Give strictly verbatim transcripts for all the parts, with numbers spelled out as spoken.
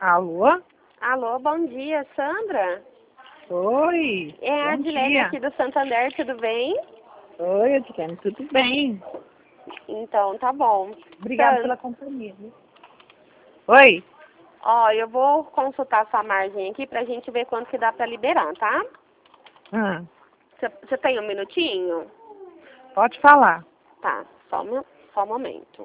Alô? Alô, bom dia, Sandra? Oi. É a Bom Adilene dia. aqui do Santander, tudo bem? Oi, Adilene, tudo bem? Então, tá bom. Obrigada San- pela companhia. Viu? Oi. Ó, eu vou consultar sua margem aqui pra gente ver quanto que dá pra liberar, tá? Ah, Você tem um minutinho? pode falar. Tá, só, um- só um momento.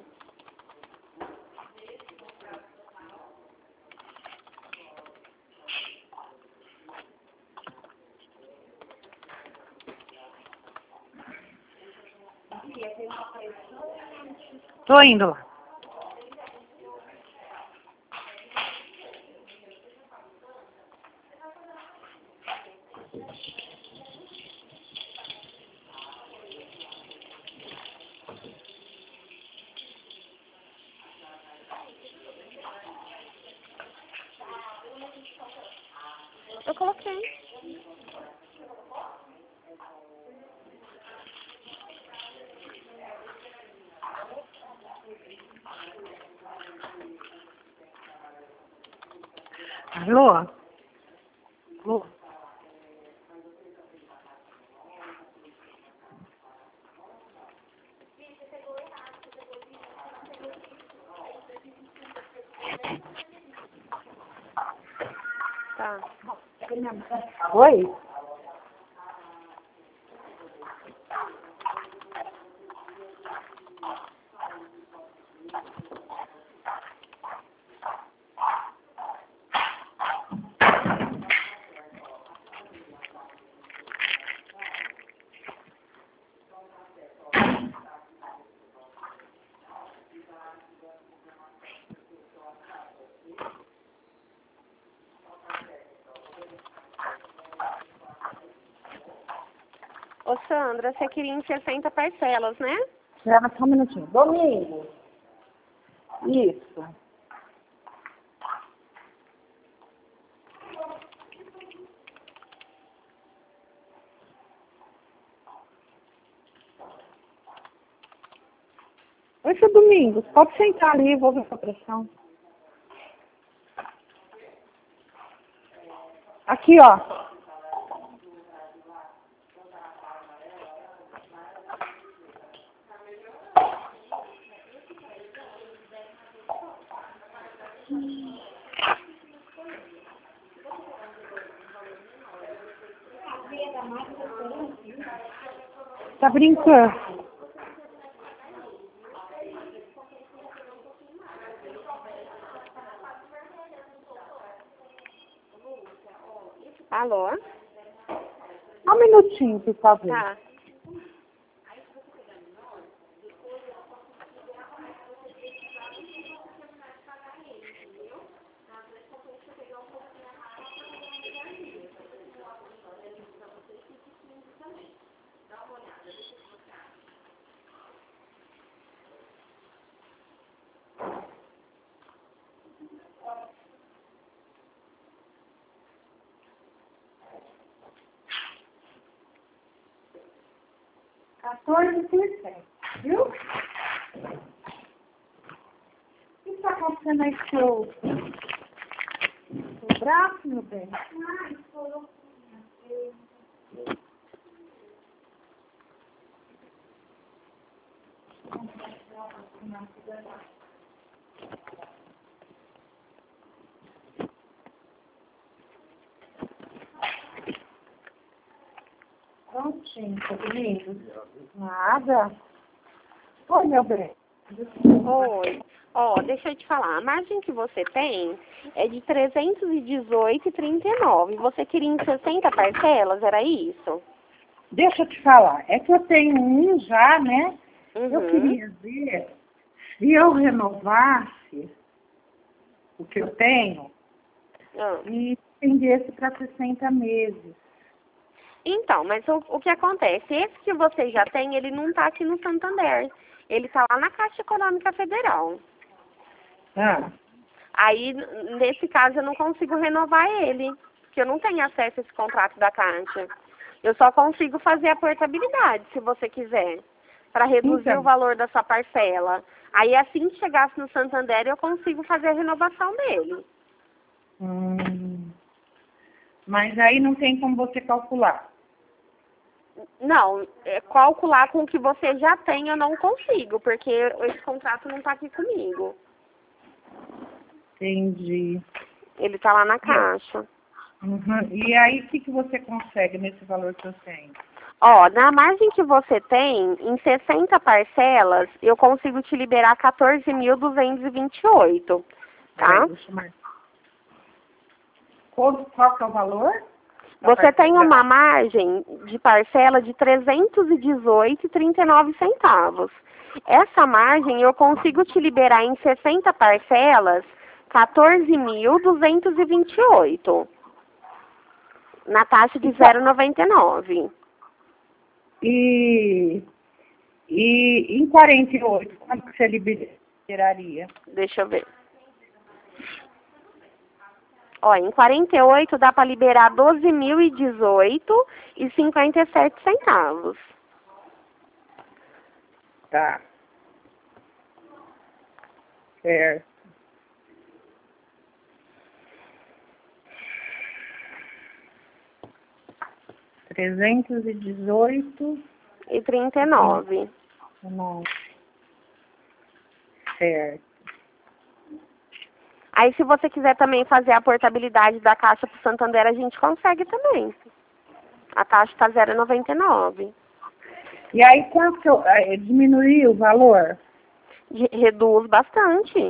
Tô indo lá. Eu coloquei. Alô? Alô? Tá. Oi? Ô, Sandra, você queria em sessenta parcelas, né? Espera só um minutinho. Domingo. Isso. Oi, seu Domingos. Pode sentar ali, vou ver sua pressão. Aqui, ó. Tá brincando? Alô? Só um minutinho, por favor. Tá. quatorze por cento, viu? O que está acontecendo aí com seu, seu braço, meu bem? Ah, estourou. Prontinho, tá comigo? Nada. Oi, meu bem. Oi. Ó, deixa eu te falar, a margem que você tem é de trezentos e dezoito e trinta e nove. Você queria em sessenta parcelas, era isso? Deixa eu te falar. É que eu tenho um já, né? Eu Uhum. queria ver se eu renovasse o que eu tenho Ah. e estendesse para sessenta meses. Então, mas o, o que acontece? Esse que você já tem, ele não está aqui no Santander. Ele está lá na Caixa Econômica Federal. Ah, Aí, n- nesse caso, eu não consigo renovar ele, porque eu não tenho acesso a esse contrato da Caixa. Eu só consigo fazer a portabilidade, se você quiser, para reduzir então, o valor da sua parcela. Aí, assim que chegasse no Santander, eu consigo fazer a renovação dele. Hum. Mas aí não tem como você calcular. Não, é, calcular com o que você já tem eu não consigo, porque esse contrato não está aqui comigo. Entendi. Ele está lá na caixa. Uhum. E aí, o que, que você consegue nesse valor que eu tenho? Ó, na margem que você tem, em sessenta parcelas, eu consigo te liberar quatorze mil duzentos e vinte e oito, tá? Peraí, deixa eu marcar. Qual, qual que é o valor? Você tem uma margem de parcela de trezentos e dezoito reais e trinta e nove centavos. Essa margem eu consigo te liberar em sessenta parcelas quatorze mil duzentos e vinte e oito. Na taxa de zero vírgula noventa e nove. E, e em quarenta e oito, quanto que você liberaria? Deixa eu ver. Ó, em quarenta e oito dá para liberar doze mil e dezoito e cinquenta e sete centavos. Tá. Certo. trezentos e dezoito E trinta e nove. Não. Certo. Aí se você quiser também fazer a portabilidade da Caixa para o Santander, a gente consegue também. A taxa está zero vírgula noventa e nove. E aí, quanto que eu eh, diminuir o valor? De- Reduz bastante.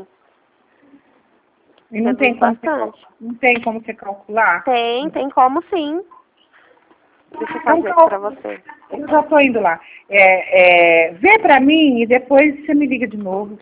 E não Reduz tem, como você, bastante. cal- não tem como você calcular? Tem, tem como sim. Deixa eu Então, fazer aqui para você. eu já estou indo lá. É, é, vê para mim e depois você me liga de novo.